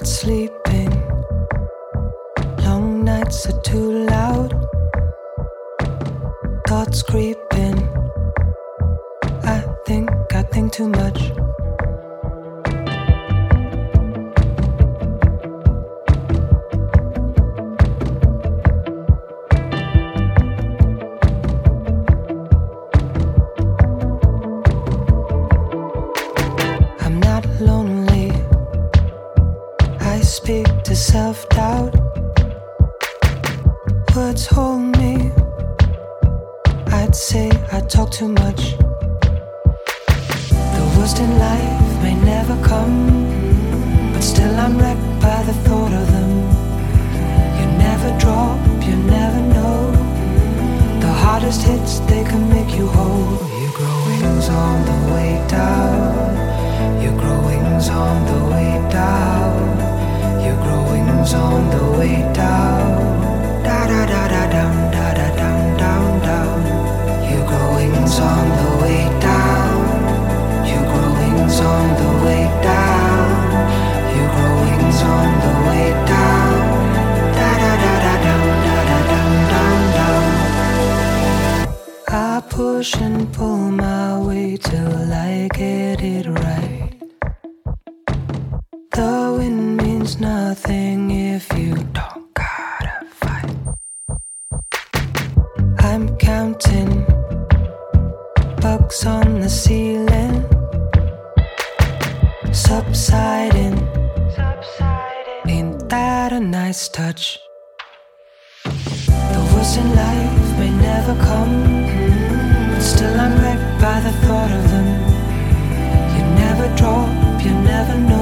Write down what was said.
sleeping. Long nights are too loud. Thoughts creeping. I think too much. I'm not lonely. I speak to self-doubt. Words hold me. I'd say I talk too much. The worst in life may never come, but still I'm wrecked by the thought of them. You never drop, you never know. The hardest hits, they can make you whole. You grow wings on the way down. You grow wings on the way down. You grow wings on the way down. Da da da da down, da da down, down, down. You grow wings on the way down. You grow wings on the way down. You grow wings on the way down. Da da da da down, da da down, down, down. I push and pull my way till I get it right. The wind means nothing if you don't gotta fight. I'm counting bugs on the ceiling, subsiding. Ain't that a nice touch? The worst in life may never come, but still I'm wrecked by the thought of them. You never drop, you never know.